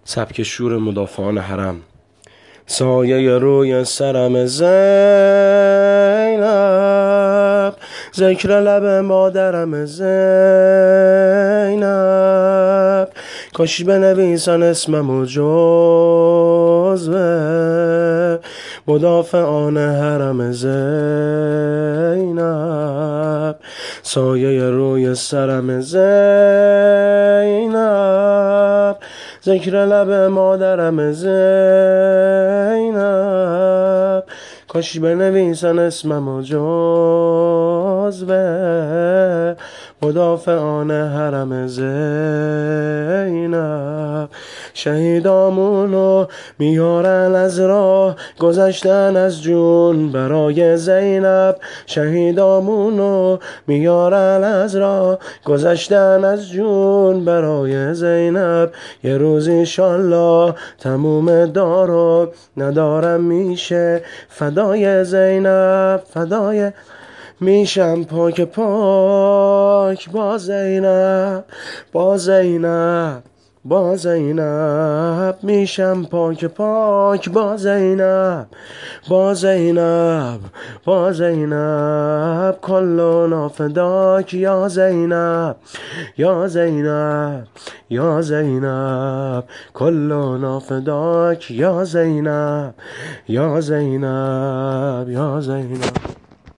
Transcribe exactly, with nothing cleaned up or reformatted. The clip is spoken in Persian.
سبک شور مدافعان حرم. سایه روی سرم زینب، ذکر لب مادرم زینب، کاش بنویسن اسممو جزوه مدافعان حرم زینب. سایه روی سرم زینب، ذکر لب مادرم زینب، کاش بنویسن اسممو جزوه مدافعان حرم زینب. شهیدامونو میارن از راه، گذشتن از جون برای زینب. شهیدامونو میارن از راه، گذشتن از جون برای زینب. یه روز انشالله تموم دارو ندارم میشه فدای زینب، فدای میشم پاک پاک با زینب، با زینب، با زینب میشم پاک پاک با زینب، با زینب، با زینب کلنا فداک یا زینب، یا زینب، یا زینب کلنا فداک یا زینب، یا زینب، یا زینب.